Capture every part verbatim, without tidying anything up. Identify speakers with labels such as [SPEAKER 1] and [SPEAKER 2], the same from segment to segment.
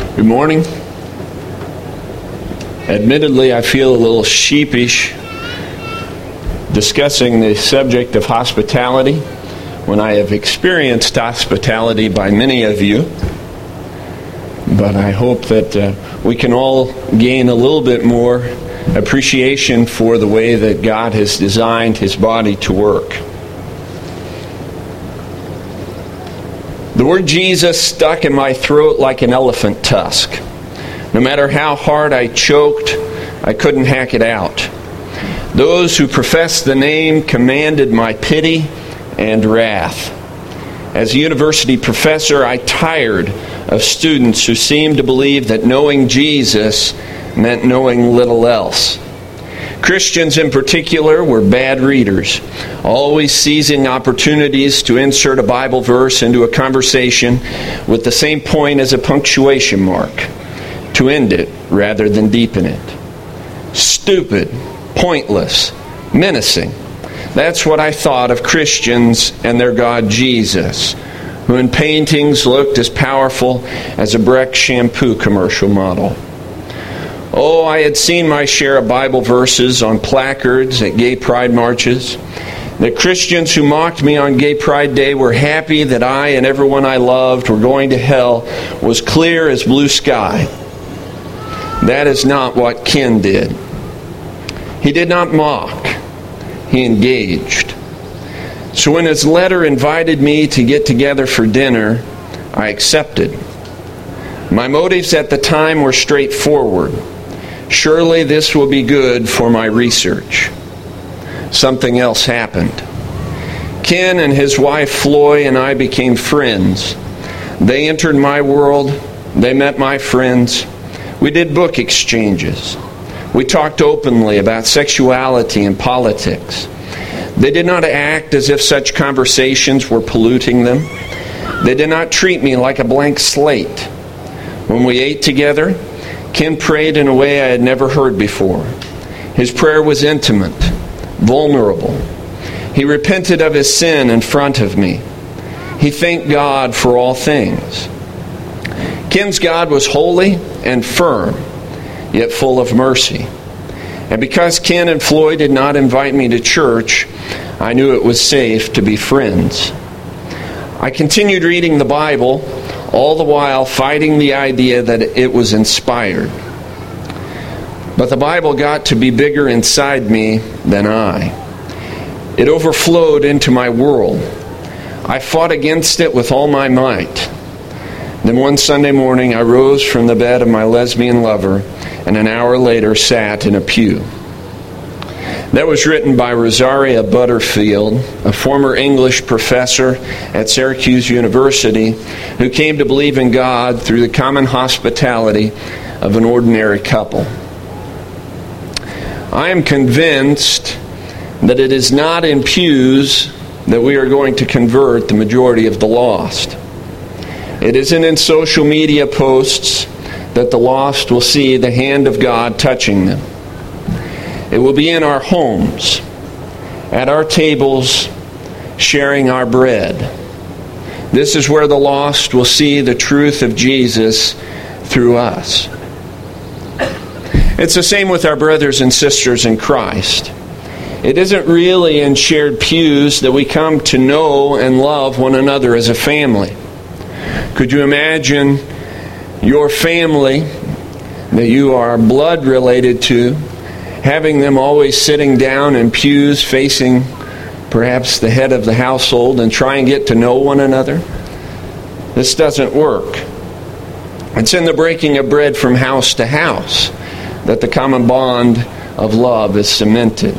[SPEAKER 1] Good morning. Admittedly, I feel a little sheepish discussing the subject of hospitality when I have experienced hospitality by many of you. But I hope that uh, we can all gain a little bit more appreciation for the way that God has designed His body to work. The word Jesus stuck in my throat like an elephant tusk. No matter how hard I choked, I couldn't hack it out. Those who professed the name commanded my pity and wrath. As a university professor, I tired of students who seemed to believe that knowing Jesus meant knowing little else. Christians in particular were bad readers, always seizing opportunities to insert a Bible verse into a conversation with the same point as a punctuation mark, to end it rather than deepen it. Stupid, pointless, menacing. That's what I thought of Christians and their God Jesus, who in paintings looked as powerful as a Breck shampoo commercial model. Oh, I had seen my share of Bible verses on placards at gay pride marches. The Christians who mocked me on Gay Pride Day were happy that I and everyone I loved were going to hell was clear as blue sky. That is not what Ken did. He did not mock. He engaged. So when his letter invited me to get together for dinner, I accepted. My motives at the time were straightforward. Surely this will be good for my research. Something else happened. Ken and his wife Floy and I became friends. They entered my world. They met my friends. We did book exchanges. We talked openly about sexuality and politics. They did not act as if such conversations were polluting them. They did not treat me like a blank slate. When we ate together, Ken prayed in a way I had never heard before. His prayer was intimate, vulnerable. He repented of his sin in front of me. He thanked God for all things. Ken's God was holy and firm, yet full of mercy. And because Ken and Floyd did not invite me to church, I knew it was safe to be friends. I continued reading the Bible, all the while fighting the idea that it was inspired. But the Bible got to be bigger inside me than I. It overflowed into my world. I fought against it with all my might. Then one Sunday morning, I rose from the bed of my lesbian lover, and an hour later sat in a pew. That was written by Rosaria Butterfield, a former English professor at Syracuse University, who came to believe in God through the common hospitality of an ordinary couple. I am convinced that it is not in pews that we are going to convert the majority of the lost. It isn't in social media posts that the lost will see the hand of God touching them. It will be in our homes, at our tables, sharing our bread. This is where the lost will see the truth of Jesus through us. It's the same with our brothers and sisters in Christ. It isn't really in shared pews that we come to know and love one another as a family. Could you imagine your family that you are blood related to, having them always sitting down in pews facing perhaps the head of the household and try and get to know one another? This doesn't work. It's in the breaking of bread from house to house that the common bond of love is cemented.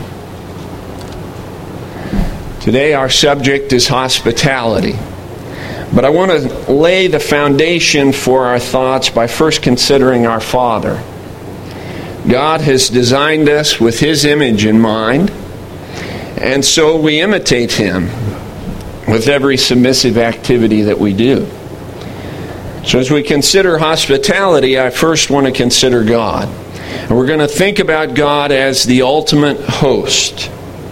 [SPEAKER 1] Today our subject is hospitality. But I want to lay the foundation for our thoughts by first considering our Father. God has designed us with His image in mind, and so we imitate Him with every submissive activity that we do. So as we consider hospitality, I first want to consider God. And we're going to think about God as the ultimate host.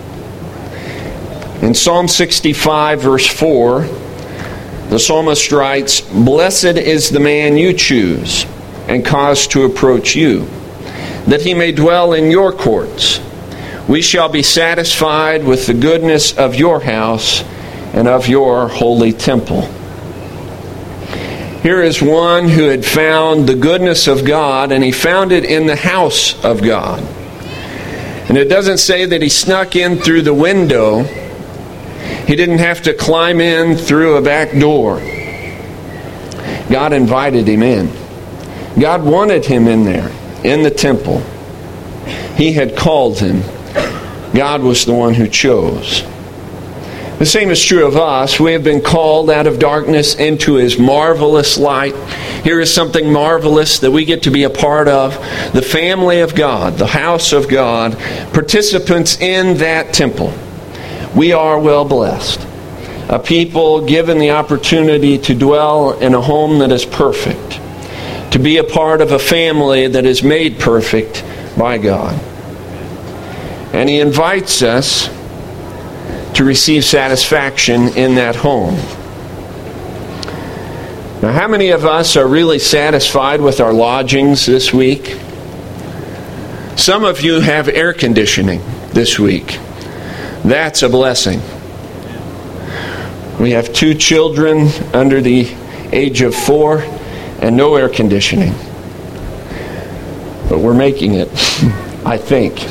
[SPEAKER 1] In Psalm sixty-five, verse four, the psalmist writes, "Blessed is the man you choose, and cause to approach you, that he may dwell in your courts. We shall be satisfied with the goodness of your house and of your holy temple. Here is one who had found the goodness of God, and he found it in the house of God. And it doesn't say that he snuck in through the window. He didn't have to climb in through a back door. God invited him in. God wanted him in there, in the temple. He had called him. God was the one who chose. The same is true of us. We have been called out of darkness into His marvelous light. Here is something marvelous that we get to be a part of. The family of God, the house of God, participants in that temple. We are well blessed. A people given the opportunity to dwell in a home that is perfect. To be a part of a family that is made perfect by God. And He invites us to receive satisfaction in that home. Now, how many of us are really satisfied with our lodgings this week? Some of you have air conditioning this week. That's a blessing. We have two children under the age of four and no air conditioning. But we're making it, I think.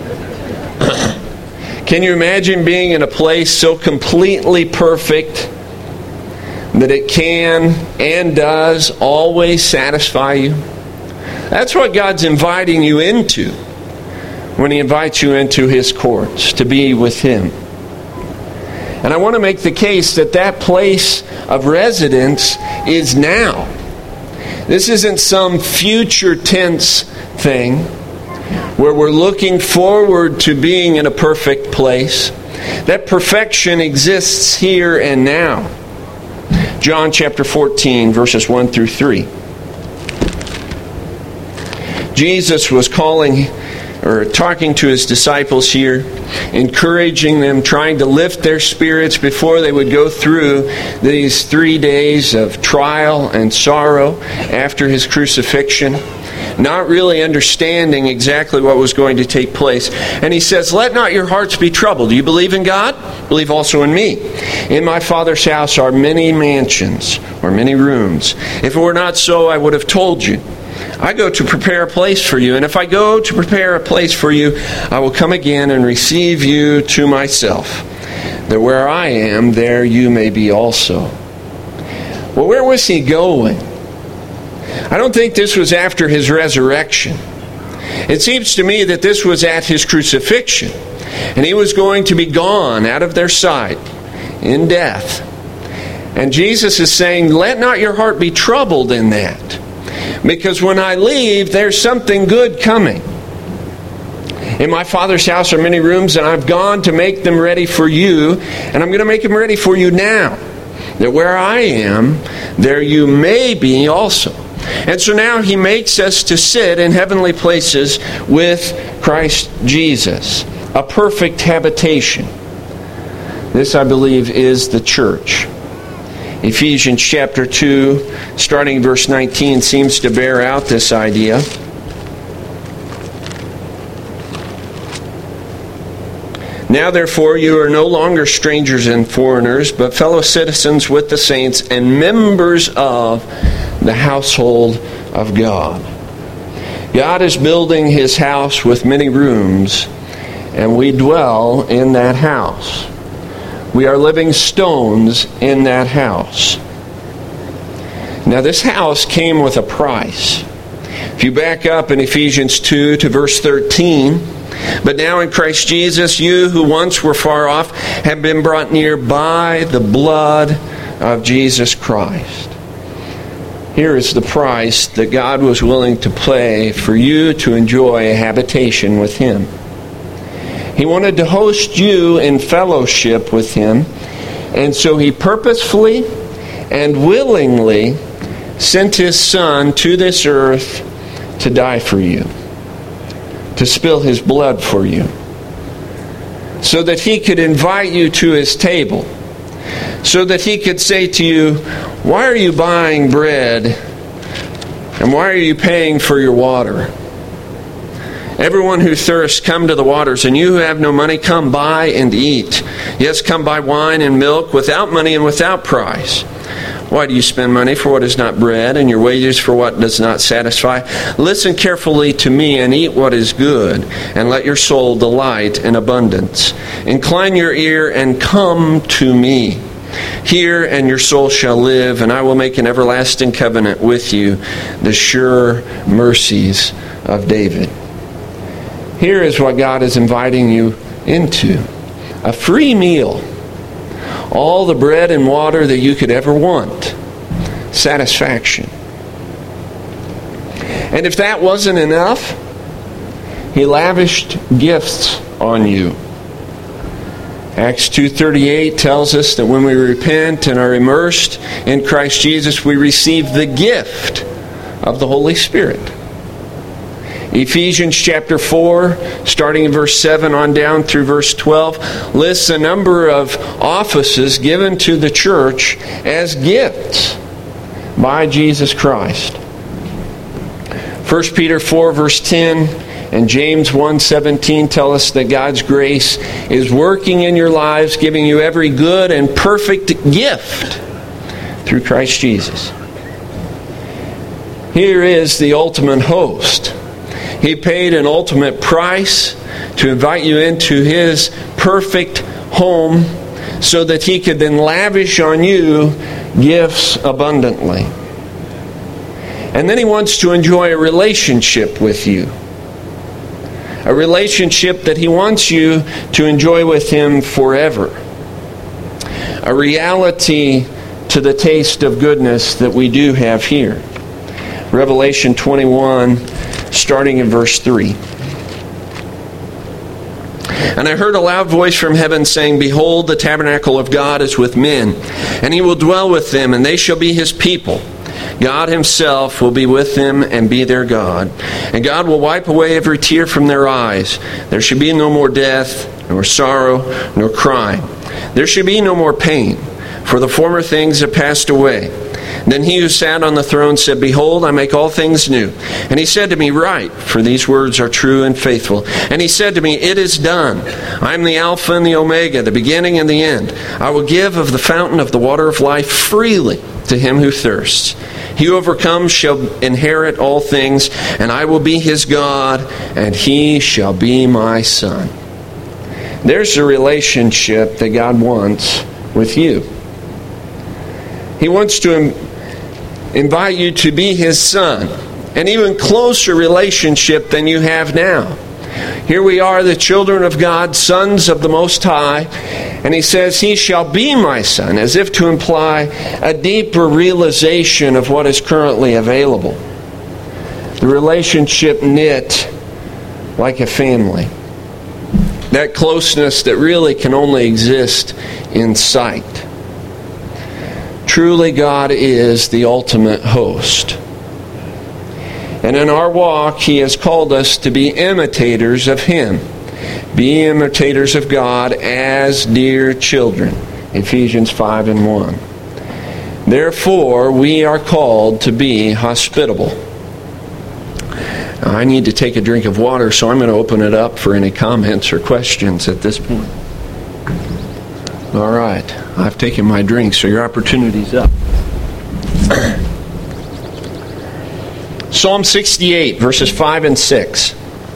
[SPEAKER 1] Can you imagine being in a place so completely perfect that it can and does always satisfy you? That's what God's inviting you into when He invites you into His courts, to be with Him. And I want to make the case that that place of residence is now. This isn't some future tense thing where we're looking forward to being in a perfect place. That perfection exists here and now. John chapter fourteen, verses one through three. Jesus was calling or talking to His disciples here, encouraging them, trying to lift their spirits before they would go through these three days of trial and sorrow after His crucifixion. Not really understanding exactly what was going to take place. And He says, let not your hearts be troubled. Do you believe in God? Believe also in me. In my Father's house are many mansions, or many rooms. If it were not so, I would have told you. I go to prepare a place for you. And if I go to prepare a place for you, I will come again and receive you to myself, that where I am, there you may be also. Well, where was He going? I don't think this was after His resurrection. It seems to me that this was at His crucifixion. And He was going to be gone out of their sight in death. And Jesus is saying, let not your heart be troubled in that. Because when I leave, there's something good coming. In my Father's house are many rooms, and I've gone to make them ready for you. And I'm going to make them ready for you now. That where I am, there you may be also. And so now He makes us to sit in heavenly places with Christ Jesus. A perfect habitation. This, I believe, is the church. Ephesians chapter two, starting verse nineteen, seems to bear out this idea. Now therefore you are no longer strangers and foreigners, but fellow citizens with the saints and members of the household of God. God is building His house with many rooms, and we dwell in that house. We are living stones in that house. Now this house came with a price. If you back up in Ephesians two to verse thirteen, but now in Christ Jesus, you who once were far off have been brought near by the blood of Jesus Christ. Here is the price that God was willing to pay for you to enjoy a habitation with Him. He wanted to host you in fellowship with Him, and so He purposefully and willingly sent His Son to this earth to die for you, to spill His blood for you, so that He could invite you to His table, so that He could say to you, why are you buying bread And why are you paying for your water? Everyone who thirsts, come to the waters, and you who have no money, come buy and eat. Yes, come buy wine and milk without money and without price. Why do you spend money for what is not bread, and your wages for what does not satisfy? Listen carefully to me and eat what is good, and let your soul delight in abundance. Incline your ear and come to me. Hear, and your soul shall live, and I will make an everlasting covenant with you, the sure mercies of David. Here is what God is inviting you into. A free meal. All the bread and water that you could ever want. Satisfaction. And if that wasn't enough, He lavished gifts on you. Acts two thirty-eight tells us that when we repent and are immersed in Christ Jesus, we receive the gift of the Holy Spirit. Ephesians chapter four, starting in verse seven on down through verse twelve, lists a number of offices given to the church as gifts by Jesus Christ. First Peter four, verse ten, and James one seventeen tell us that God's grace is working in your lives, giving you every good and perfect gift through Christ Jesus. Here is the ultimate host. He paid an ultimate price to invite you into His perfect home so that He could then lavish on you gifts abundantly. And then He wants to enjoy a relationship with you. A relationship that He wants you to enjoy with Him forever. A reality to the taste of goodness that we do have here. Revelation twenty-one, starting in verse three. And I heard a loud voice from heaven saying, Behold, the tabernacle of God is with men, and He will dwell with them, and they shall be His people. God Himself will be with them and be their God. And God will wipe away every tear from their eyes. There shall be no more death, nor sorrow, nor crying. There shall be no more pain, for the former things have passed away. Then He who sat on the throne said, Behold, I make all things new. And He said to me, Write, for these words are true and faithful. And He said to me, It is done. I am the Alpha and the Omega, the beginning and the end. I will give of the fountain of the water of life freely to him who thirsts. He who overcomes shall inherit all things, and I will be his God, and he shall be my son. There's a relationship that God wants with you. He wants to invite you to be His son. An even closer relationship than you have now. Here we are, the children of God, sons of the Most High. And He says, He shall be my son, as if to imply a deeper realization of what is currently available. The relationship knit like a family. That closeness that really can only exist in sight. Truly, God is the ultimate host. And in our walk, He has called us to be imitators of Him. Be imitators of God as dear children. Ephesians five and one. Therefore, we are called to be hospitable. Now, I need to take a drink of water, so I'm going to open it up for any comments or questions at this point. All right. I've taken my drink, so your opportunity's up. Psalm sixty-eight, verses five and six.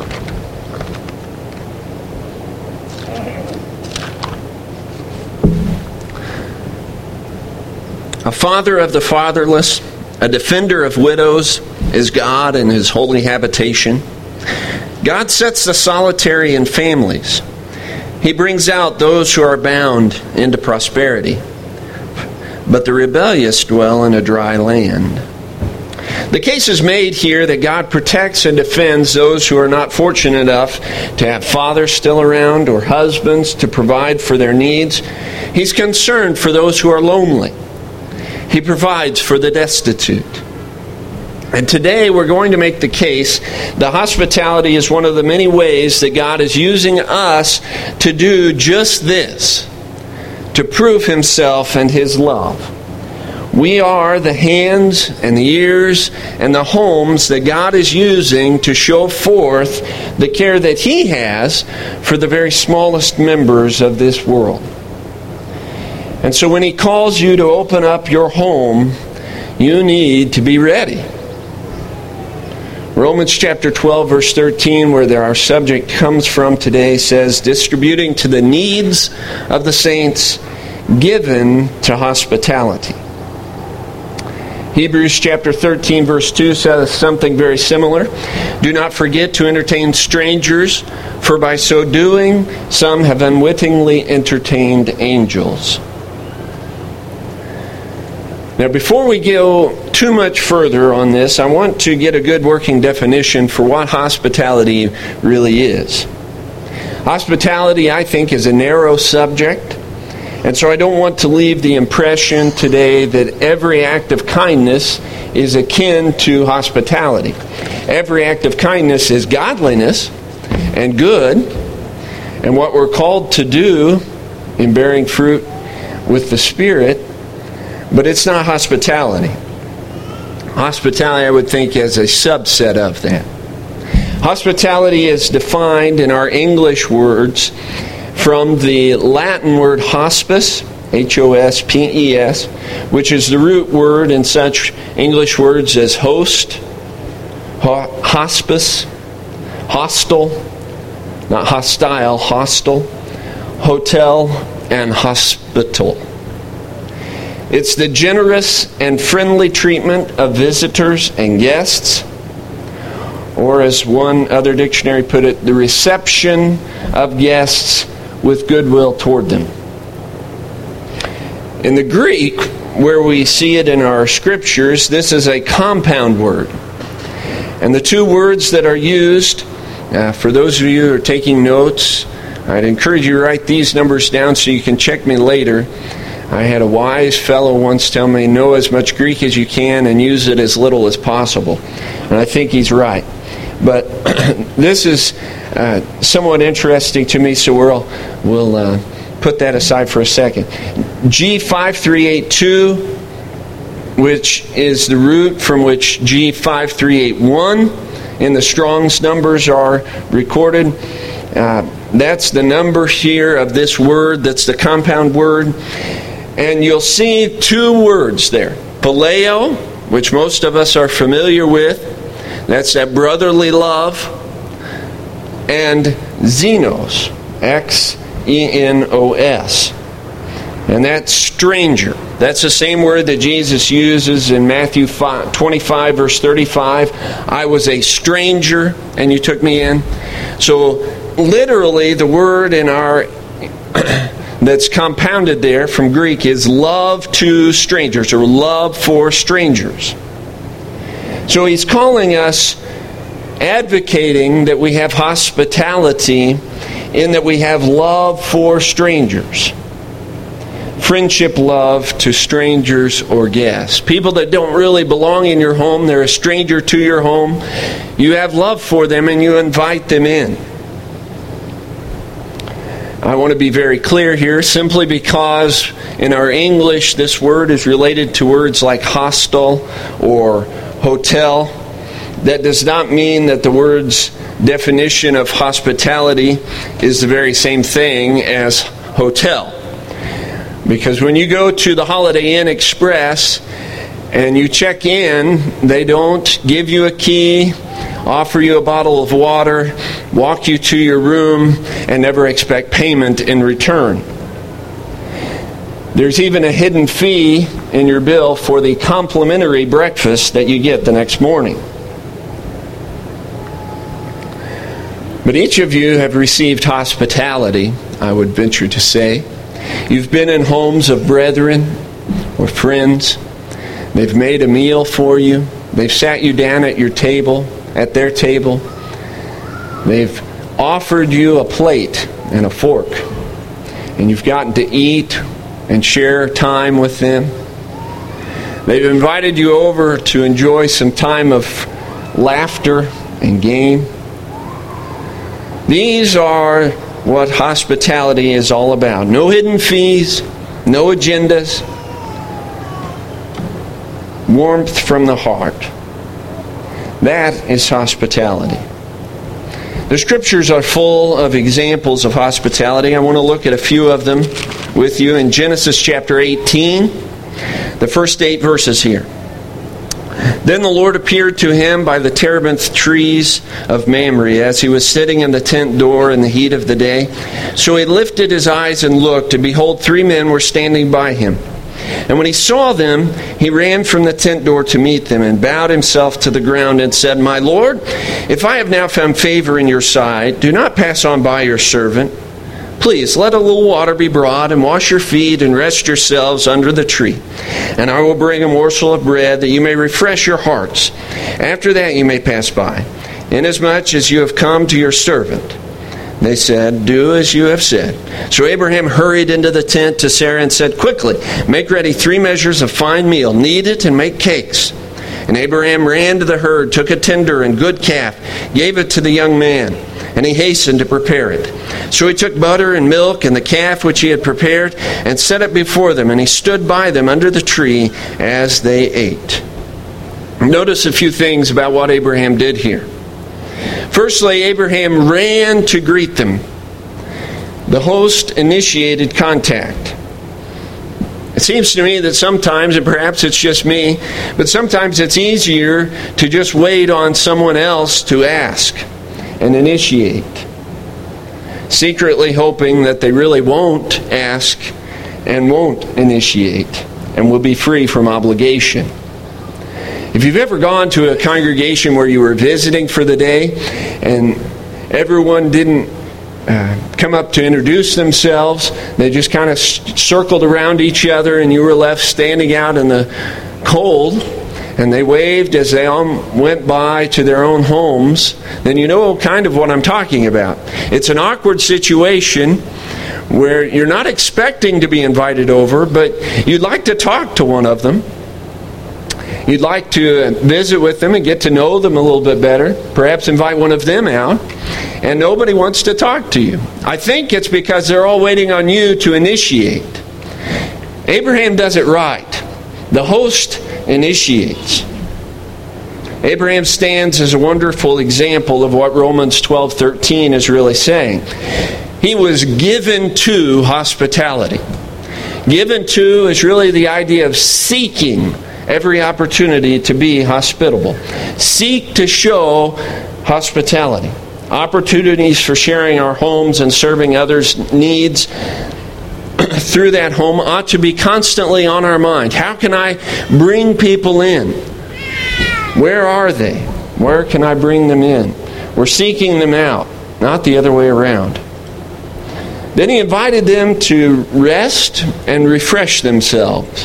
[SPEAKER 1] A father of the fatherless, a defender of widows, is God in His holy habitation. God sets the solitary in families. He brings out those who are bound into prosperity. But the rebellious dwell in a dry land. The case is made here that God protects and defends those who are not fortunate enough to have fathers still around or husbands to provide for their needs. He's concerned for those who are lonely. He provides for the destitute. And today we're going to make the case that hospitality is one of the many ways that God is using us to do just this, to prove Himself and His love. We are the hands and the ears and the homes that God is using to show forth the care that He has for the very smallest members of this world. And so when He calls you to open up your home, you need to be ready. Romans chapter twelve, verse thirteen, where our subject comes from today, says, distributing to the needs of the saints, given to hospitality. Hebrews chapter thirteen, verse two says something very similar. Do not forget to entertain strangers, for by so doing, some have unwittingly entertained angels. Now, before we go too much further on this, I want to get a good working definition for what hospitality really is. Hospitality, I think, is a narrow subject, and so I don't want to leave the impression today that every act of kindness is akin to hospitality. Every act of kindness is godliness and good, and what we're called to do in bearing fruit with the Spirit. But it's not hospitality. Hospitality, I would think, is a subset of that. Hospitality is defined in our English words from the Latin word hospice, H O S P E S, which is the root word in such English words as host, ho- hospice, hostel, not hostile, hostile, hotel, and hospital. It's the generous and friendly treatment of visitors and guests, or as one other dictionary put it, the reception of guests with goodwill toward them. In the Greek, where we see it in our scriptures, this is a compound word. And the two words that are used, uh, for those of you who are taking notes, I'd encourage you to write these numbers down so you can check me later. I had a wise fellow once tell me, know as much Greek as you can and use it as little as possible. And I think he's right. But this is uh, somewhat interesting to me, so we'll, we'll uh, put that aside for a second. G five three eight two, which is the root from which G five three eight one in the Strong's numbers are recorded. Uh, that's the number here of this word, that's the compound word. And you'll see two words there. Phileo, which most of us are familiar with. That's that brotherly love. And xenos, X E N O S. And that's stranger. That's the same word that Jesus uses in Matthew twenty-five, verse thirty-five. I was a stranger, and you took me in. So, literally, the word in our that's compounded there from Greek is love to strangers, or love for strangers. So he's calling us, advocating that we have hospitality in that we have love for strangers. Friendship love to strangers or guests. People that don't really belong in your home, they're a stranger to your home. You have love for them and you invite them in. I want to be very clear here, simply because in our English this word is related to words like hostel or hotel. That does not mean that the word's definition of hospitality is the very same thing as hotel. Because when you go to the Holiday Inn Express and you check in, they don't give you a key, offer you a bottle of water, walk you to your room, and never expect payment in return. There's even a hidden fee in your bill for the complimentary breakfast that you get the next morning. But each of you have received hospitality, I would venture to say. You've been in homes of brethren or friends. They've made a meal for you. They've sat you down at your table, at their table. They've offered you a plate and a fork. And you've gotten to eat and share time with them. They've invited you over to enjoy some time of laughter and game. These are what hospitality is all about. No hidden fees, no agendas. warmth from the heart. That is hospitality. The Scriptures are full of examples of hospitality. I want to look at a few of them with you in Genesis chapter eighteen, the first eight verses here. Then the Lord appeared to him by the terebinth trees of Mamre as he was sitting in the tent door in the heat of the day. So he lifted his eyes and looked, and behold, three men were standing by him. And when he saw them, he ran from the tent door to meet them and bowed himself to the ground and said, My Lord, if I have now found favor in your sight, do not pass on by your servant. Please, let a little water be brought, and wash your feet, and rest yourselves under the tree. And I will bring a morsel of bread, that you may refresh your hearts. After that you may pass by, inasmuch as you have come to your servant. They said, Do as you have said. So Abraham hurried into the tent to Sarah and said, Quickly, make ready three measures of fine meal, knead it, and make cakes. And Abraham ran to the herd, took a tender and good calf, gave it to the young man, and he hastened to prepare it. So he took butter and milk and the calf which he had prepared, and set it before them, and he stood by them under the tree as they ate. Notice a few things about what Abraham did here. Firstly, Abraham ran to greet them. The host initiated contact. It seems to me that sometimes, and perhaps it's just me, but sometimes it's easier to just wait on someone else to ask and initiate, secretly hoping that they really won't ask and won't initiate and will be free from obligation. If you've ever gone to a congregation where you were visiting for the day and everyone didn't uh, come up to introduce themselves, they just kind of circled around each other and you were left standing out in the cold, and they waved as they all went by to their own homes, then you know kind of what I'm talking about. It's an awkward situation where you're not expecting to be invited over, but you'd like to talk to one of them. You'd like to visit with them and get to know them a little bit better. Perhaps invite one of them out. And nobody wants to talk to you. I think it's because they're all waiting on you to initiate. Abraham does it right. The host initiates. Abraham stands as a wonderful example of what Romans twelve thirteen is really saying. He was given to hospitality. Given to is really the idea of seeking every opportunity to be hospitable. Seek to show hospitality. Opportunities for sharing our homes and serving others' needs through that home ought to be constantly on our mind. How can I bring people in? Where are they? Where can I bring them in? We're seeking them out, not the other way around. Then he invited them to rest and refresh themselves.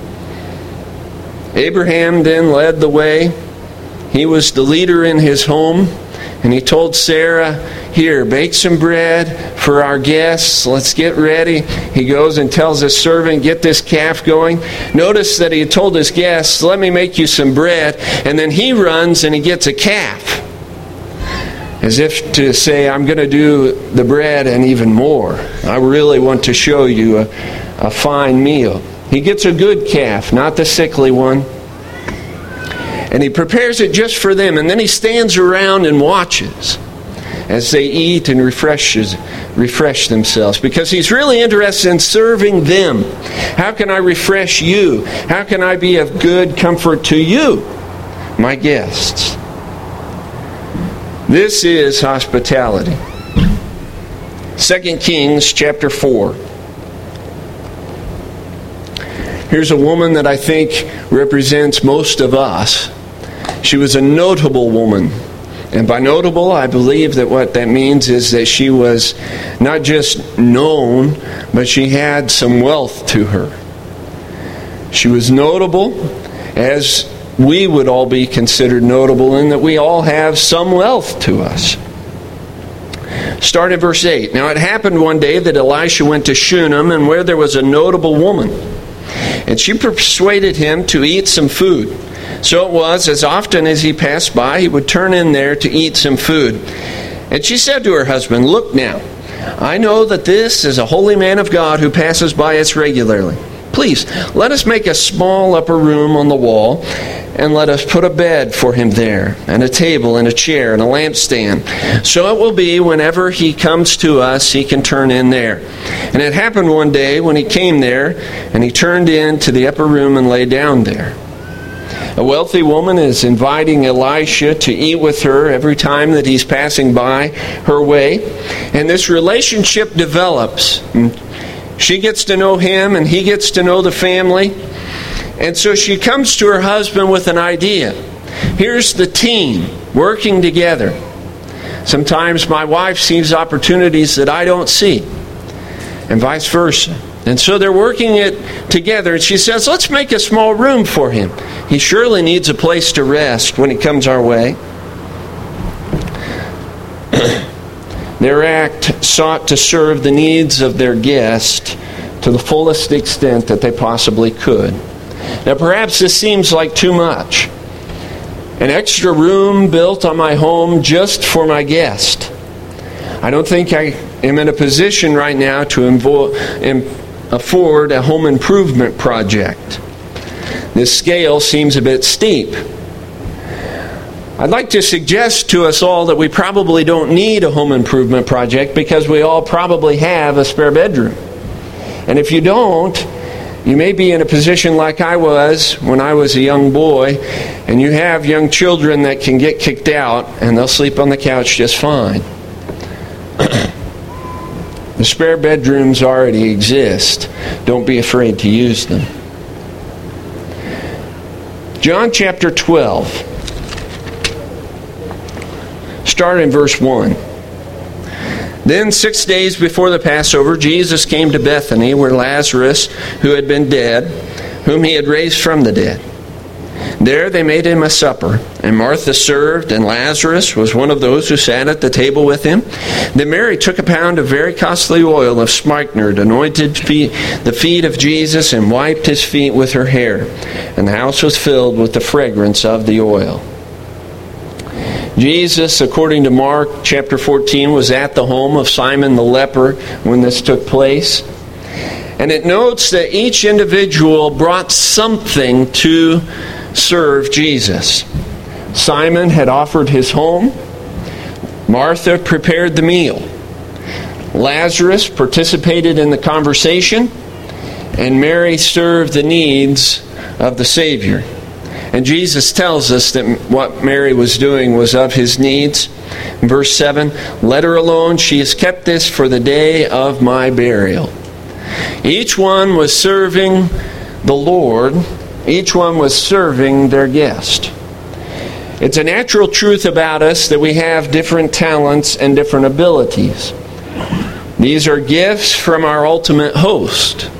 [SPEAKER 1] Abraham then led the way. He was the leader in his home. And he told Sarah, Here, bake some bread for our guests. Let's get ready. He goes and tells his servant, Get this calf going. Notice that he had told his guests, Let me make you some bread. And then he runs and he gets a calf. As if to say, I'm going to do the bread and even more. I really want to show you a, a fine meal. He gets a good calf, not the sickly one. And he prepares it just for them. And then he stands around and watches as they eat and refreshes, refresh themselves. Because he's really interested in serving them. How can I refresh you? How can I be of good comfort to you, my guests? This is hospitality. Second Kings chapter four. Here's a woman that I think represents most of us. She was a notable woman. And by notable, I believe that what that means is that she was not just known, but she had some wealth to her. She was notable as we would all be considered notable in that we all have some wealth to us. Start at verse eight. Now it happened one day that Elisha went to Shunem, and where there was a notable woman. And she persuaded him to eat some food. So it was, as often as he passed by, he would turn in there to eat some food. And she said to her husband, Look now, I know that this is a holy man of God who passes by us regularly. Please, let us make a small upper room on the wall, and let us put a bed for him there, and a table, and a chair, and a lampstand. So it will be whenever he comes to us, he can turn in there. And it happened one day when he came there, and he turned into the upper room and lay down there. A wealthy woman is inviting Elisha to eat with her every time that he's passing by her way. And this relationship develops. She gets to know him, and he gets to know the family. And so she comes to her husband with an idea. Here's the team working together. Sometimes my wife sees opportunities that I don't see, and vice versa. And so they're working it together, and she says, let's make a small room for him. He surely needs a place to rest when he comes our way. Their act sought to serve the needs of their guest to the fullest extent that they possibly could. Now perhaps this seems like too much. An extra room built on my home just for my guest. I don't think I am in a position right now to invo- im- afford a home improvement project. This scale seems a bit steep. I'd like to suggest to us all that we probably don't need a home improvement project because we all probably have a spare bedroom. And if you don't, you may be in a position like I was when I was a young boy, and you have young children that can get kicked out and they'll sleep on the couch just fine. The spare bedrooms already exist. Don't be afraid to use them. John chapter twelve. Start in verse one. Then six days before the Passover, Jesus came to Bethany, where Lazarus, who had been dead, whom he had raised from the dead. There they made him a supper, and Martha served, and Lazarus was one of those who sat at the table with him. Then Mary took a pound of very costly oil of spikenard, anointed feet, the feet of Jesus, and wiped his feet with her hair. And the house was filled with the fragrance of the oil. Jesus, according to Mark chapter fourteen, was at the home of Simon the leper when this took place. And it notes that each individual brought something to serve Jesus. Simon had offered his home. Martha prepared the meal. Lazarus participated in the conversation. And Mary served the needs of the Savior. And Jesus tells us that what Mary was doing was of his needs. In verse seven, let her alone, she has kept this for the day of my burial. Each one was serving the Lord. Each one was serving their guest. It's a natural truth about us that we have different talents and different abilities. These are gifts from our ultimate host.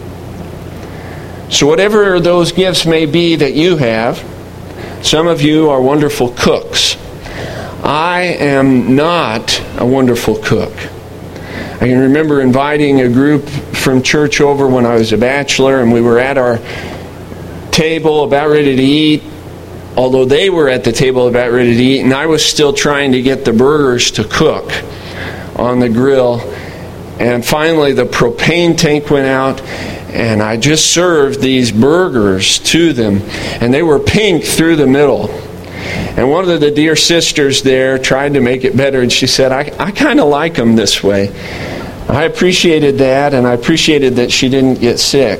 [SPEAKER 1] So whatever those gifts may be that you have, some of you are wonderful cooks. I am not a wonderful cook. I can remember inviting a group from church over when I was a bachelor, and we were at our table about ready to eat, although they were at the table about ready to eat, and I was still trying to get the burgers to cook on the grill. And finally the propane tank went out, and I just served these burgers to them, and they were pink through the middle. And one of the dear sisters there tried to make it better, and she said, I, I kind of like them this way. I appreciated that, and I appreciated that she didn't get sick.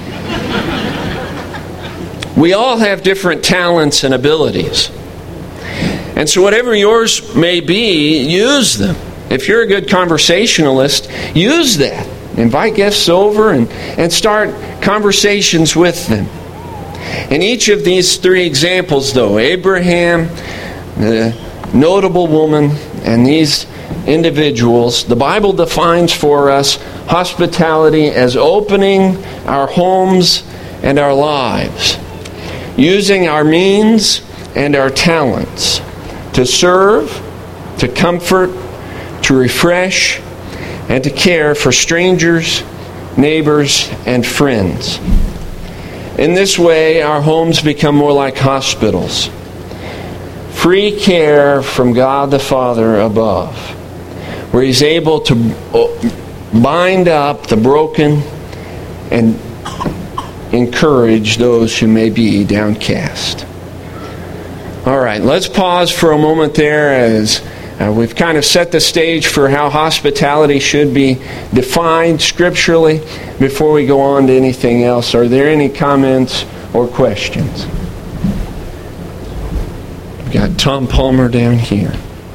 [SPEAKER 1] We all have different talents and abilities. And so whatever yours may be, use them. If you're a good conversationalist, use that. Invite guests over and, and start conversations with them. In each of these three examples, though, Abraham, the notable woman, and these individuals, the Bible defines for us hospitality as opening our homes and our lives, using our means and our talents to serve, to comfort, to refresh, and to care for strangers, neighbors, and friends. In this way, our homes become more like hospitals. Free care from God the Father above, where He's able to bind up the broken and encourage those who may be downcast. All right, let's pause for a moment there as uh, we've kind of set the stage for how hospitality should be defined scripturally before we go on to anything else. Are there any comments or questions? We've got Tom Palmer down here.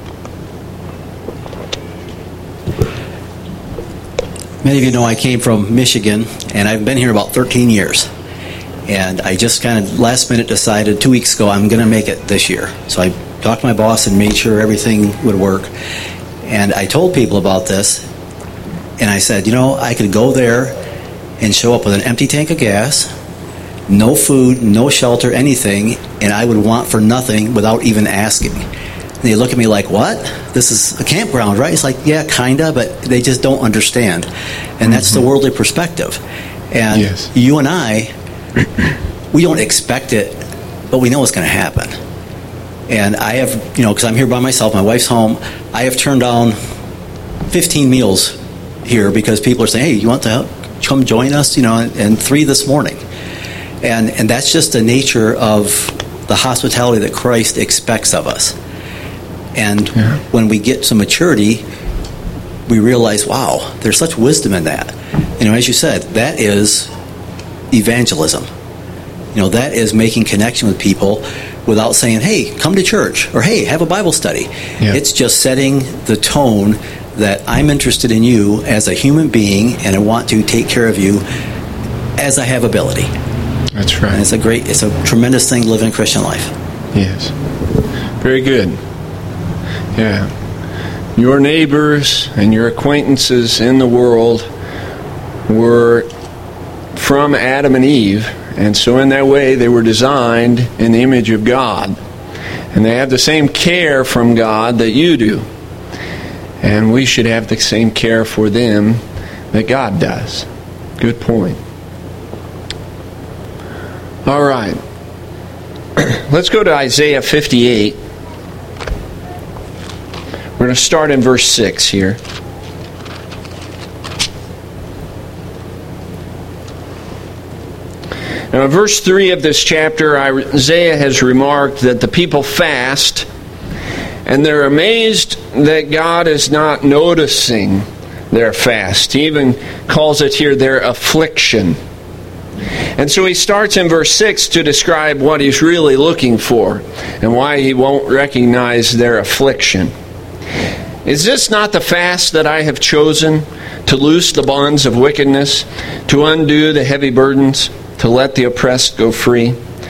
[SPEAKER 2] Many of you know I came from Michigan, and I've been here about thirteen years. And I just kind of last minute decided two weeks ago I'm going to make it this year. So I talked to my boss and made sure everything would work. And I told people about this, and I said, you know, I could go there and show up with an empty tank of gas, no food, no shelter, anything, and I would want for nothing without even asking. And they look at me like, what? This is a campground, right? It's like, yeah, kind of, but they just don't understand. And that's mm-hmm. the worldly perspective. And yes. you and I, we don't expect it, but we know it's going to happen. And I have, you know, because I'm here by myself, my wife's home, I have turned down fifteen meals here because people are saying, hey, you want to come join us? You know, and, and three this morning. And and that's just the nature of the hospitality that Christ expects of us. And yeah. when we get to maturity, we realize, wow, there's such wisdom in that. You know, as you said, that is evangelism. You know, that is making connection with people without saying, hey, come to church, or hey, have a Bible study. Yeah. It's just setting the tone that I'm interested in you as a human being, and I want to take care of you as I have ability.
[SPEAKER 1] That's right.
[SPEAKER 2] And it's a great, it's a tremendous thing to live in Christian life.
[SPEAKER 1] Yes. Very good. Yeah. Your neighbors and your acquaintances in the world were from Adam and Eve, and so in that way they were designed in the image of God, and they have the same care from God that you do, and we should have the same care for them that God does. Good point. All right, let's go to Isaiah fifty-eight. We're going to start in verse six here. Now, in verse three of this chapter, Isaiah has remarked that the people fast, and they're amazed that God is not noticing their fast. He even calls it here their affliction. And so he starts in verse six to describe what he's really looking for and why he won't recognize their affliction. Is this not the fast that I have chosen, to loose the bonds of wickedness, to undo the heavy burdens, to let the oppressed go free,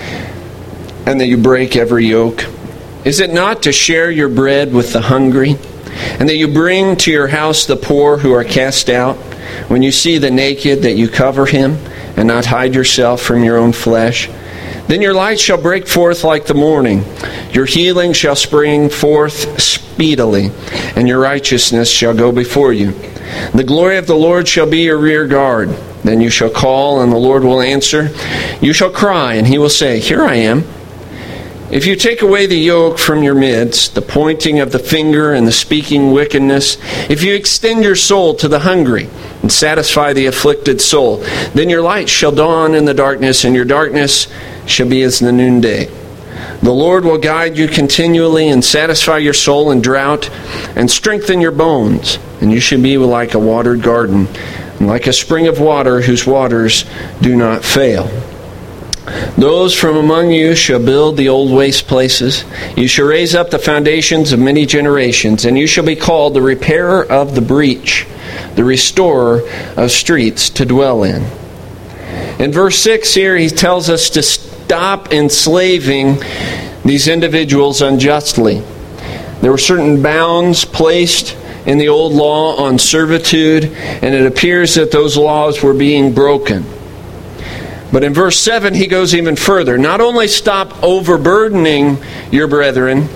[SPEAKER 1] and that you break every yoke? Is it not to share your bread with the hungry, and that you bring to your house the poor who are cast out? When you see the naked, that you cover him, and not hide yourself from your own flesh? Then your light shall break forth like the morning. Your healing shall spring forth speedily, and your righteousness shall go before you. The glory of the Lord shall be your rear guard. Then you shall call, and the Lord will answer. You shall cry, and he will say, here I am. If you take away the yoke from your midst, the pointing of the finger and the speaking wickedness, if you extend your soul to the hungry and satisfy the afflicted soul, then your light shall dawn in the darkness, and your darkness shall be as the noonday. The Lord will guide you continually and satisfy your soul in drought and strengthen your bones, and you shall be like a watered garden, and like a spring of water whose waters do not fail. Those from among you shall build the old waste places. You shall raise up the foundations of many generations, and you shall be called the repairer of the breach, the restorer of streets to dwell in. In verse six here, he tells us to stop enslaving these individuals unjustly. There were certain bounds placed in the old law on servitude, and it appears that those laws were being broken. But in verse seven, he goes even further. Not only stop overburdening your brethren,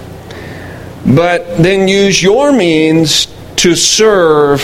[SPEAKER 1] but then use your means to serve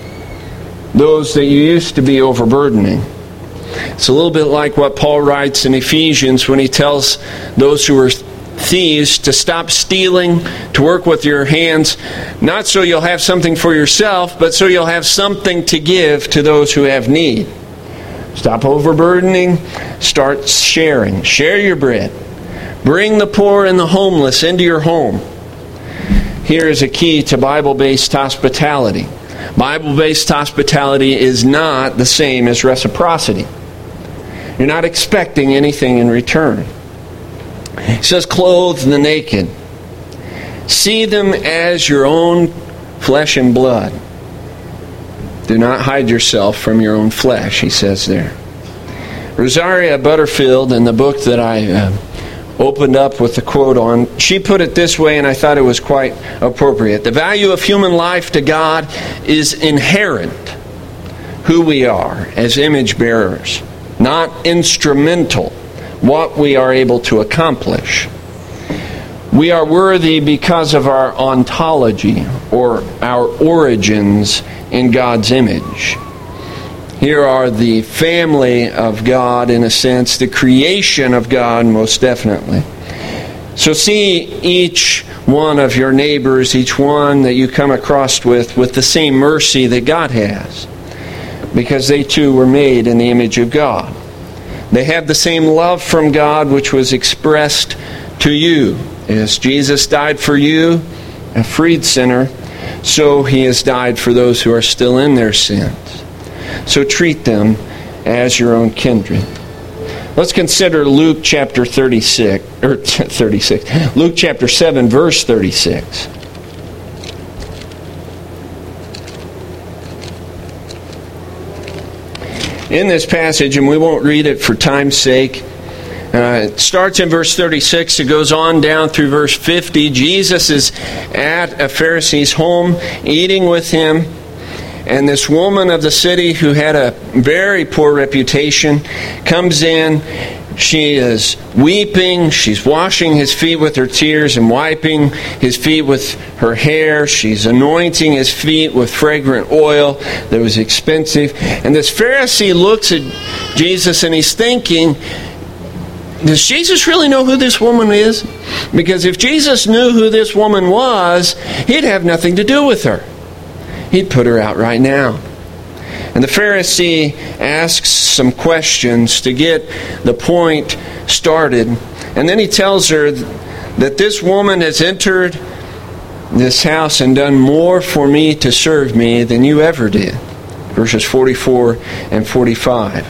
[SPEAKER 1] those that you used to be overburdening. It's a little bit like what Paul writes in Ephesians when he tells those who are thieves to stop stealing, to work with your hands, not so you'll have something for yourself, but so you'll have something to give to those who have need. Stop overburdening. Start sharing. Share your bread. Bring the poor and the homeless into your home. Here is a key to Bible-based hospitality. Bible-based hospitality is not the same as reciprocity. You're not expecting anything in return. It says, clothe the naked. See them as your own flesh and blood. Do not hide yourself from your own flesh, he says there. Rosaria Butterfield, in the book that I uh, opened up with the quote on, she put it this way, and I thought it was quite appropriate. The value of human life to God is inherent, who we are as image bearers, not instrumental, what we are able to accomplish. We are worthy because of our ontology, or our origins in God's image. Here are the family of God, in a sense, the creation of God, most definitely. So see each one of your neighbors, each one that you come across with, with the same mercy that God has, because they too were made in the image of God. They have the same love from God which was expressed to you. As Jesus died for you, a freed sinner, so He has died for those who are still in their sins. So treat them as your own kindred. Let's consider Luke chapter thirty-six, or thirty-six. Luke chapter seven, verse thirty-six. In this passage, and we won't read it for time's sake, Uh, it starts in verse thirty-six. It goes on down through verse fifty. Jesus is at a Pharisee's home, eating with him. And this woman of the city, who had a very poor reputation, comes in. She is weeping. She's washing his feet with her tears and wiping his feet with her hair. She's anointing his feet with fragrant oil that was expensive. And this Pharisee looks at Jesus and he's thinking, does Jesus really know who this woman is? Because if Jesus knew who this woman was, He'd have nothing to do with her. He'd put her out right now. And the Pharisee asks some questions to get the point started. And then he tells her that this woman has entered this house and done more for me to serve me than you ever did. Verses forty-four and forty-five.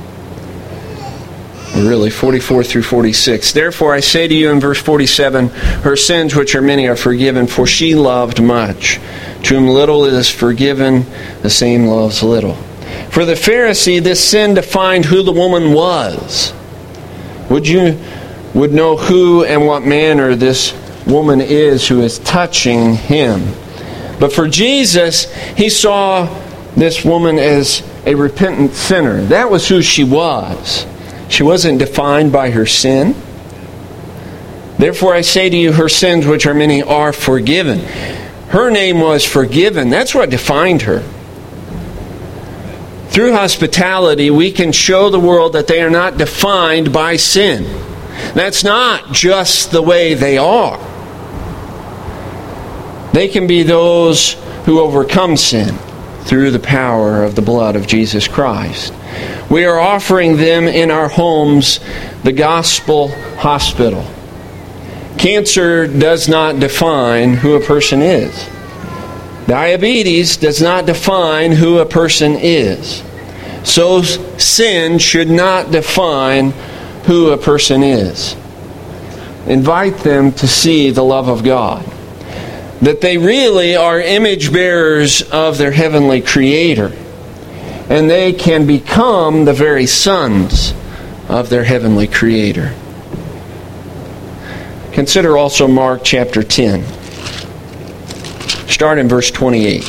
[SPEAKER 1] Really, forty-four through forty-six. Therefore I say to you in verse forty-seven, her sins, which are many, are forgiven, for she loved much. To whom little is forgiven, the same loves little. For the Pharisee, this sin defined who the woman was. Would you would know who and what manner this woman is who is touching him. But for Jesus, He saw this woman as a repentant sinner. That was who she was. She wasn't defined by her sin. Therefore I say to you, her sins, which are many, are forgiven. Her name was forgiven. That's what defined her. Through hospitality, we can show the world that they are not defined by sin. That's not just the way they are. They can be those who overcome sin through the power of the blood of Jesus Christ. We are offering them in our homes the gospel hospital. Cancer does not define who a person is. Diabetes does not define who a person is. So sin should not define who a person is. Invite them to see the love of God. That they really are image bearers of their heavenly Creator. And they can become the very sons of their heavenly Creator. Consider also Mark chapter ten. Start in verse twenty-eight.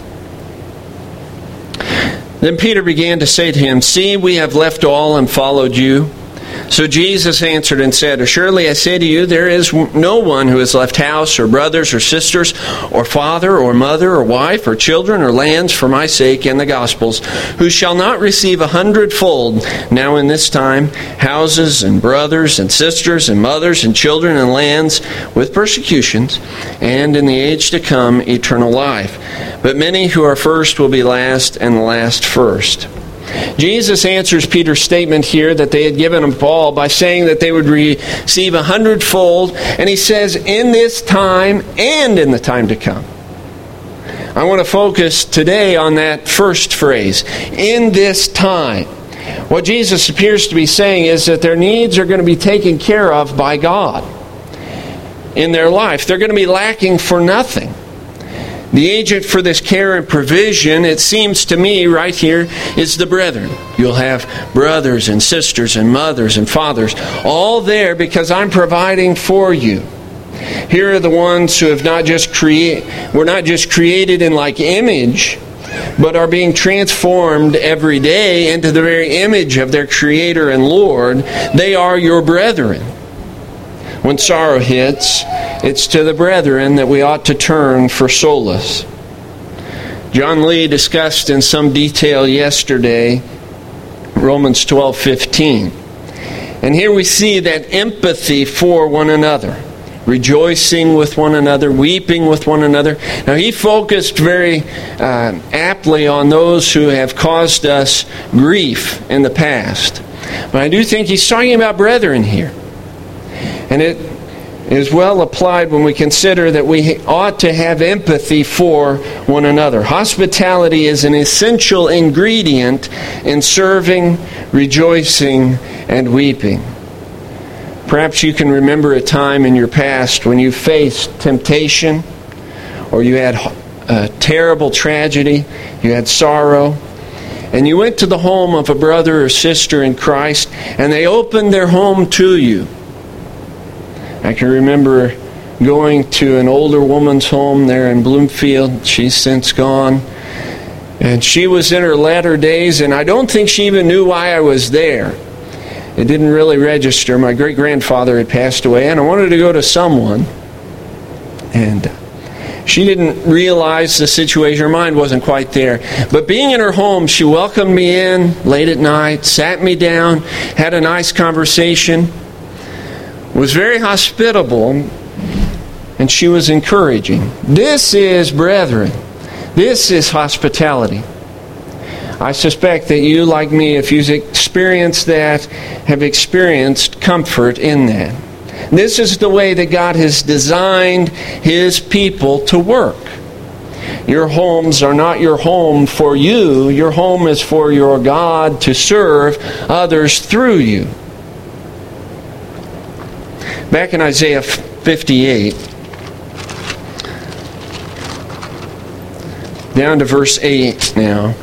[SPEAKER 1] Then Peter began to say to him, see, we have left all and followed you. So Jesus answered and said, assuredly I say to you, there is no one who has left house or brothers or sisters or father or mother or wife or children or lands for my sake and the gospel's, who shall not receive a hundredfold now in this time houses and brothers and sisters and mothers and children and lands with persecutions, and in the age to come eternal life. But many who are first will be last, and the last first. Jesus answers Peter's statement here that they had given him Paul by saying that they would receive a hundredfold, and he says, in this time and in the time to come. I want to focus today on that first phrase, in this time. What Jesus appears to be saying is that their needs are going to be taken care of by God in their life. They're going to be lacking for nothing. The agent for this care and provision, it seems to me right here, is the brethren. You'll have brothers and sisters and mothers and fathers all there because I'm providing for you. Here are the ones who have not just create, were not just created in like image, but are being transformed every day into the very image of their Creator and Lord. They are your brethren. When sorrow hits, it's to the brethren that we ought to turn for solace. John Lee discussed in some detail yesterday Romans twelve fifteen. And here we see that empathy for one another, rejoicing with one another, weeping with one another. Now he focused very uh, aptly on those who have caused us grief in the past. But I do think he's talking about brethren here. And it is well applied when we consider that we ought to have empathy for one another. Hospitality is an essential ingredient in serving, rejoicing, and weeping. Perhaps you can remember a time in your past when you faced temptation, or you had a terrible tragedy, you had sorrow, and you went to the home of a brother or sister in Christ, and they opened their home to you. I can remember going to an older woman's home there in Bloomfield. She's since gone. And she was in her latter days, and I don't think she even knew why I was there. It didn't really register. My great-grandfather had passed away, and I wanted to go to someone. And she didn't realize the situation. Her mind wasn't quite there. But being in her home, she welcomed me in late at night, sat me down, had a nice conversation, was very hospitable, and she was encouraging. This is brethren. This is hospitality. I suspect that you, like me, if you've experienced that, have experienced comfort in that. This is the way that God has designed His people to work. Your homes are not your home for you. Your home is for your God to serve others through you. Back in Isaiah fifty-eight, down to verse eight now,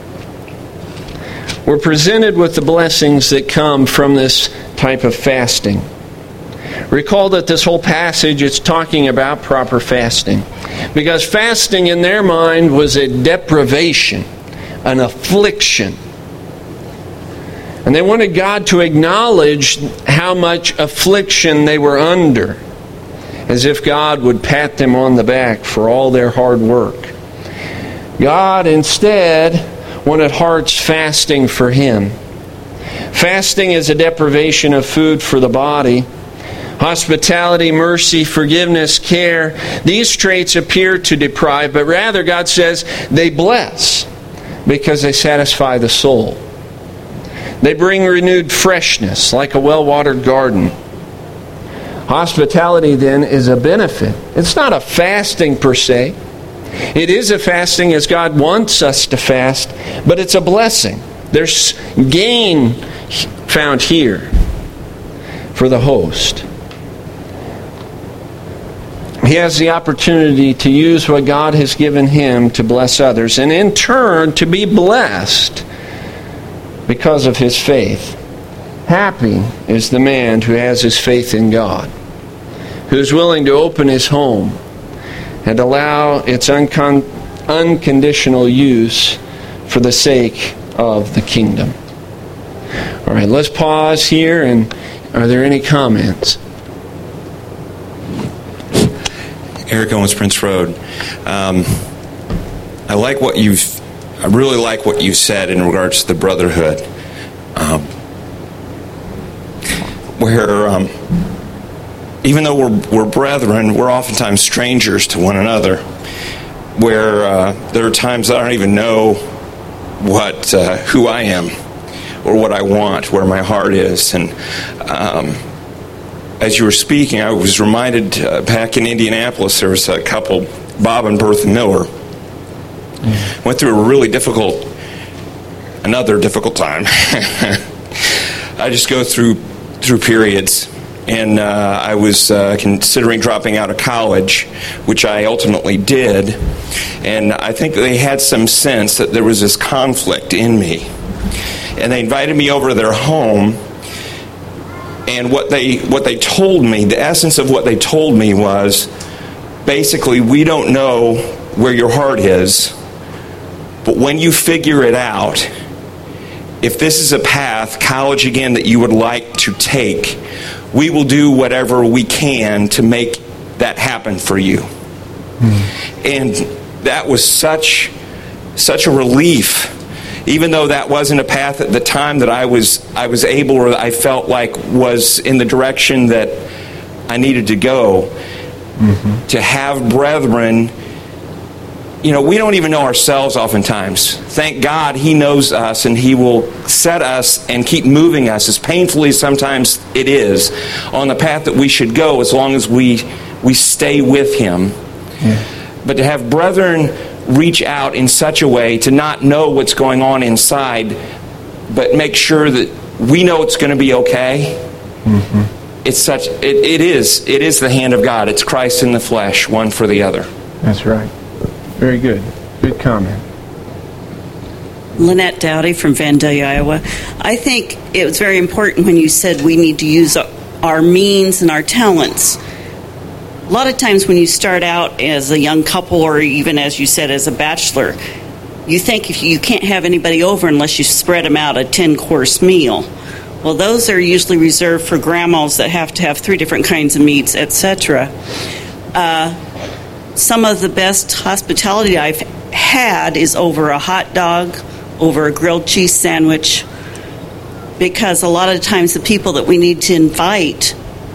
[SPEAKER 1] we're presented with the blessings that come from this type of fasting. Recall that this whole passage is talking about proper fasting, because fasting in their mind was a deprivation, an affliction. And they wanted God to acknowledge how much affliction they were under, as if God would pat them on the back for all their hard work. God instead wanted hearts fasting for Him. Fasting is a deprivation of food for the body. Hospitality, mercy, forgiveness, care, these traits appear to deprive, but rather God says they bless because they satisfy the soul. They bring renewed freshness like a well-watered garden. Hospitality then is a benefit. It's not a fasting per se. It is a fasting as God wants us to fast, but it's a blessing. There's gain found here for the host. He has the opportunity to use what God has given him to bless others, and in turn to be blessed because of his faith. Happy is the man who has his faith in God, who is willing to open his home and allow its uncon- unconditional use for the sake of the kingdom. All right, let's pause here, and are there any comments?
[SPEAKER 3] Eric Owens, Prince Road. Um, I like what you've. I really like what you said in regards to the brotherhood, um, where um, even though we're we're brethren, we're oftentimes strangers to one another. Where uh, there are times I don't even know what uh, who I am or what I want, where my heart is. And um, as you were speaking, I was reminded uh, back in Indianapolis, there was a couple, Bob and Bertha Miller, mm. went through a really difficult, another difficult time. I just go through through periods. And uh, I was uh, considering dropping out of college, which I ultimately did. And I think they had some sense that there was this conflict in me. And they invited me over to their home. And what they what they told me, the essence of what they told me was, basically, we don't know where your heart is. But when you figure it out, if this is a path, college again, that you would like to take, we will do whatever we can to make that happen for you. Mm. And that was such such a relief, even though that wasn't a path at the time that I was I was able, or I felt like was in the direction that I needed to go. Mm-hmm. To have brethren, you know, we don't even know ourselves oftentimes. Thank God He knows us, and He will set us and keep moving us, as painfully as sometimes it is, on the path that we should go, as long as we we stay with Him. Yeah. But to have brethren reach out in such a way to not know what's going on inside, but make sure that we know it's going to be okay. Mm-hmm. It's such. It, it is. It is the hand of God. It's Christ in the flesh, one for the other.
[SPEAKER 1] That's right. Very good. Good comment.
[SPEAKER 4] Lynette Dowdy from Vandalia, Iowa. I think it was very important when you said we need to use our means and our talents. A lot of times when you start out as a young couple, or even as you said, as a bachelor, you think if you can't have anybody over unless you spread them out a ten-course meal. Well, those are usually reserved for grandmas that have to have three different kinds of meats, et cetera. Uh, some of the best hospitality I've had is over a hot dog, over a grilled cheese sandwich, because a lot of times the people that we need to invite,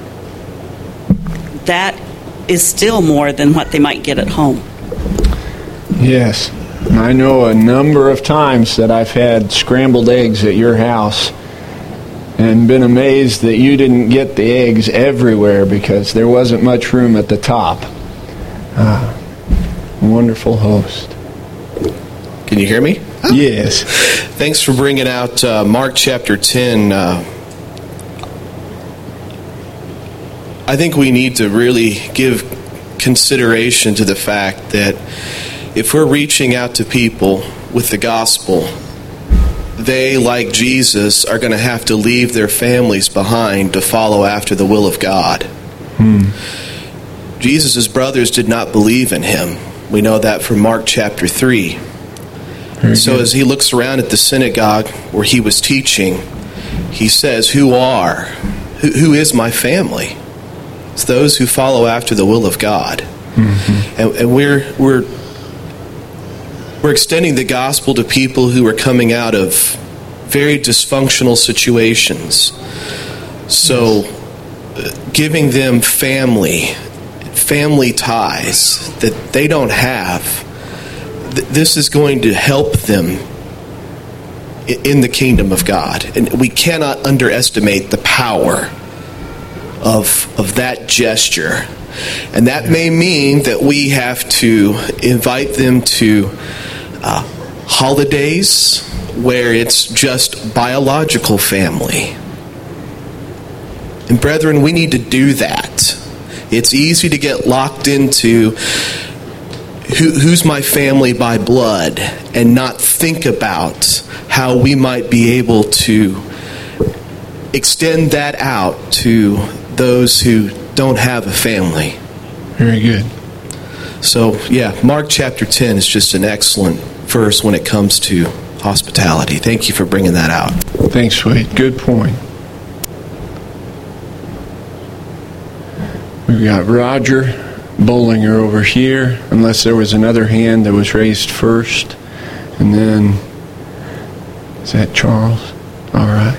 [SPEAKER 4] that is still more than what they might get at home.
[SPEAKER 1] Yes. I know a number of times that I've had scrambled eggs at your house and been amazed that you didn't get the eggs everywhere because there wasn't much room at the top. Ah, wonderful host.
[SPEAKER 5] Can you hear me?
[SPEAKER 1] Yes.
[SPEAKER 5] Thanks for bringing out uh, Mark chapter ten. Uh, I think we need to really give consideration to the fact that if we're reaching out to people with the gospel, they, like Jesus, are going to have to leave their families behind to follow after the will of God. Hmm. Jesus' brothers did not believe in him. We know that from Mark chapter three. Very so good. As he looks around at the synagogue where he was teaching, he says, who are? Who, who is my family? It's those who follow after the will of God. Mm-hmm. And, and we're we're we're extending the gospel to people who are coming out of very dysfunctional situations. So uh, giving them family, family ties that they don't have, th- this is going to help them in the kingdom of God. And we cannot underestimate the power of of that gesture. And that may mean that we have to invite them to uh, holidays where it's just biological family. And brethren, we need to do that. It's easy to get locked into who, who's my family by blood and not think about how we might be able to extend that out to those who don't have a family.
[SPEAKER 1] Very good.
[SPEAKER 5] So, yeah, Mark chapter ten is just an excellent verse when it comes to hospitality. Thank you for bringing that out.
[SPEAKER 1] Thanks, Wade. Good point. We've got Roger Bollinger over here, unless there was another hand that was raised first. And then, is that Charles? All right.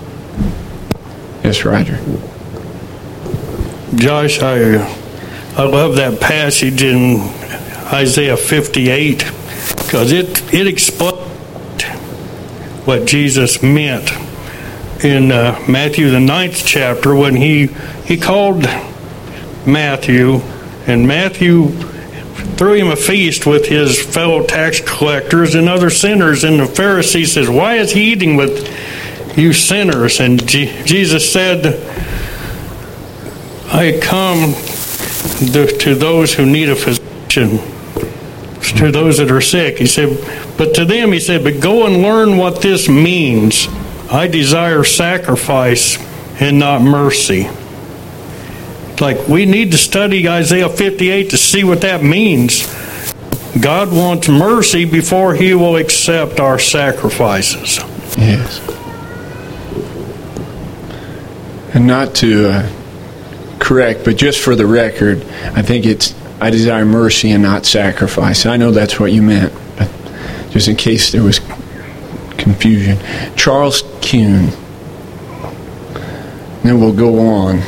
[SPEAKER 1] Yes, Roger.
[SPEAKER 6] Josh, I I love that passage in Isaiah fifty-eight because it it explains what Jesus meant in uh, Matthew the ninth chapter when he he called Matthew, and Matthew threw him a feast with his fellow tax collectors and other sinners, and the Pharisee says, "Why is he eating with you sinners?" And G- Jesus said, "I come to, to those who need a physician, to those that are sick." He said, but to them he said, "But go and learn what this means. I desire sacrifice and not mercy." Like, we need to study Isaiah fifty-eight to see what that means. God wants mercy before he will accept our sacrifices.
[SPEAKER 7] Yes. And not to uh, correct, but just for the record, I think it's, I desire mercy and not sacrifice. I know that's what you meant, but just in case there was confusion. Charles Kuhn. Then we'll go on.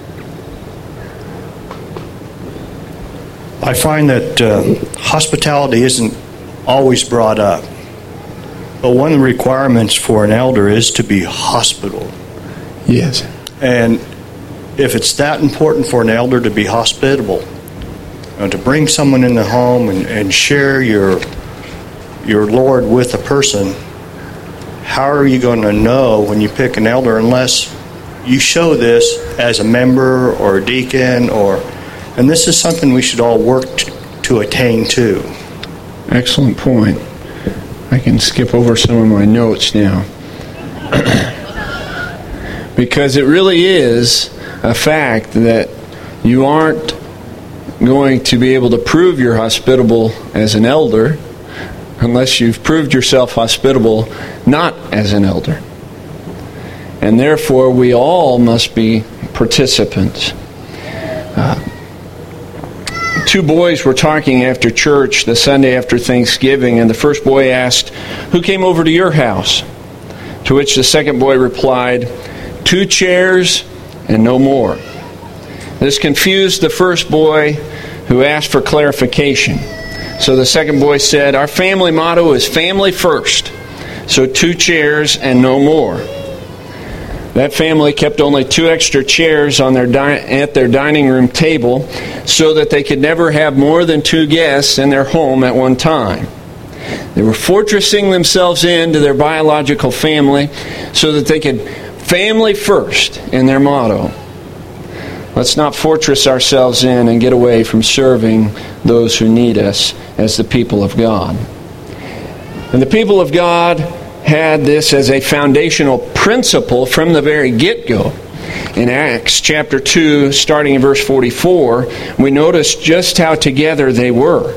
[SPEAKER 8] I find that uh, hospitality isn't always brought up. But one of the requirements for an elder is to be hospitable.
[SPEAKER 7] Yes.
[SPEAKER 8] And if it's that important for an elder to be hospitable, you know, to bring someone in the home and, and share your your Lord with a person, how are you going to know when you pick an elder unless you show this as a member or a deacon? Or, and this is something we should all work to, to attain to.
[SPEAKER 7] Excellent point. I can skip over some of my notes now. Because it really is a fact that you aren't going to be able to prove you're hospitable as an elder unless you've proved yourself hospitable not as an elder. And therefore, we all must be participants. Uh, two boys were talking after church the Sunday after Thanksgiving, and the first boy asked, "Who came over to your house?" To which the second boy replied, "Two chairs and no more." This confused the first boy, who asked for clarification. So the second boy said, "Our family motto is family first, so two chairs and no more." That family kept only two extra chairs on their di- at their dining room table so that they could never have more than two guests in their home at one time. They were fortressing themselves into their biological family so that they could family first in their motto. Let's not fortress ourselves in and get away from serving those who need us as the people of God. And the people of God had this as a foundational principle from the very get-go. In Acts chapter two, starting in verse forty-four, we notice just how together they were.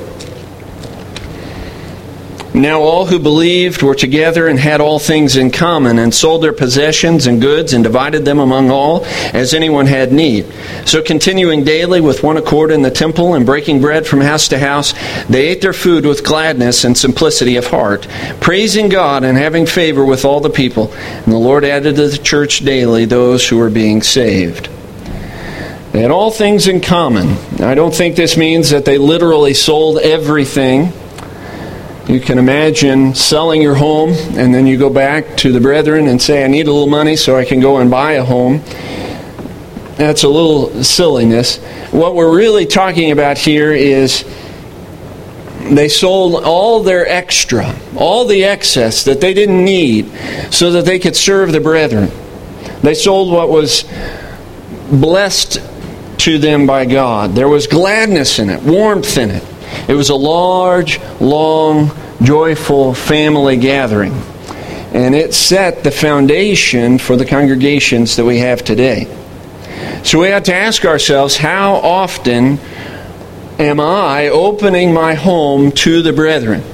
[SPEAKER 7] Now all who believed were together and had all things in common, and sold their possessions and goods and divided them among all as anyone had need. So continuing daily with one accord in the temple and breaking bread from house to house, they ate their food with gladness and simplicity of heart, praising God and having favor with all the people. And the Lord added to the church daily those who were being saved. They had all things in common. I don't think this means that they literally sold everything. You can imagine selling your home and then you go back to the brethren and say, "I need a little money so I can go and buy a home." That's a little silliness. What we're really talking about here is they sold all their extra, all the excess that they didn't need so that they could serve the brethren. They sold what was blessed to them by God. There was gladness in it, warmth in it. It was a large, long, joyful family gathering. And it set the foundation for the congregations that we have today. So we have to ask ourselves, how often am I opening my home to the brethren?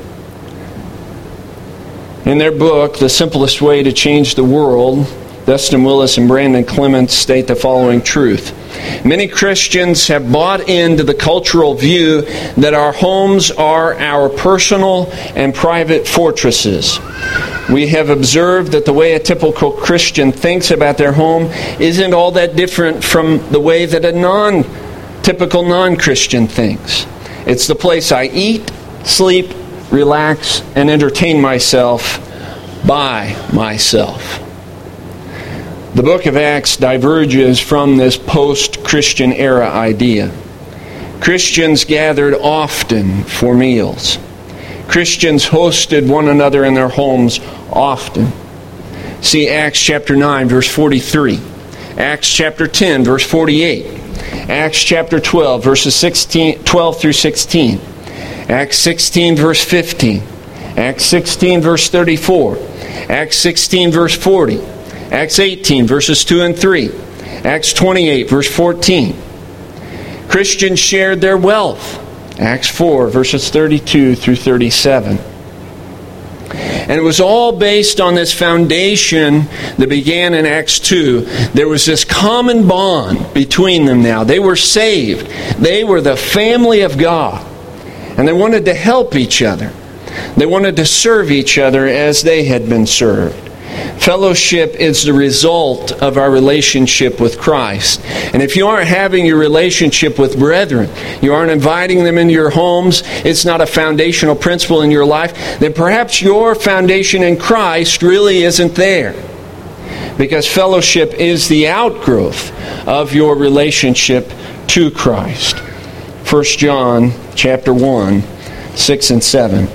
[SPEAKER 7] In their book, The Simplest Way to Change the World, Dustin Willis and Brandon Clements state the following truth. Many Christians have bought into the cultural view that our homes are our personal and private fortresses. We have observed that the way a typical Christian thinks about their home isn't all that different from the way that a non-typical non-Christian thinks. It's the place I eat, sleep, relax, and entertain myself
[SPEAKER 1] by myself. The book of Acts diverges from this post-Christian era idea. Christians gathered often for meals. Christians hosted one another in their homes often. See Acts chapter nine, verse forty-three. Acts chapter ten, verse forty-eight. Acts chapter twelve, verses sixteen, twelve through sixteen. Acts sixteen, verse fifteen. Acts sixteen, verse thirty-four. Acts sixteen, verse forty. Acts eighteen, verses two and three. Acts twenty-eight, verse fourteen. Christians shared their wealth. Acts four, verses thirty-two through thirty-seven. And it was all based on this foundation that began in Acts two. There was this common bond between them now. They were saved. They were the family of God. And they wanted to help each other. They wanted to serve each other as they had been served. Fellowship is the result of our relationship with Christ. And if you aren't having your relationship with brethren, you aren't inviting them into your homes, it's not a foundational principle in your life, then perhaps your foundation in Christ really isn't there. Because fellowship is the outgrowth of your relationship to Christ. First John chapter one, six and seven.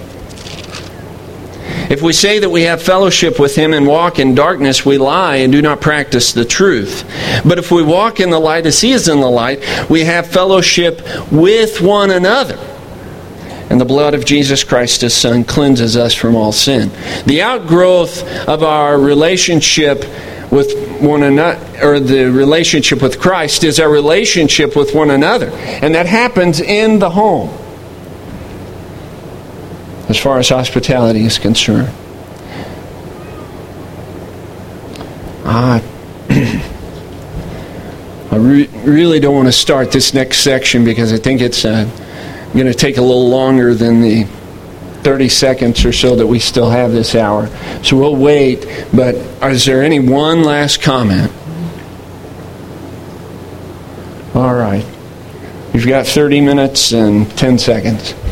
[SPEAKER 1] If we say that we have fellowship with Him and walk in darkness, we lie and do not practice the truth. But if we walk in the light as He is in the light, we have fellowship with one another. And the blood of Jesus Christ, His Son, cleanses us from all sin. The outgrowth of our relationship with one another, or the relationship with Christ, is our relationship with one another. And that happens in the home, as far as hospitality is concerned. I, I re- really don't want to start this next section because I think it's uh, going to take a little longer than the thirty seconds or so that we still have this hour. So we'll wait, but is there any one last comment? All right. You've got thirty minutes and ten seconds.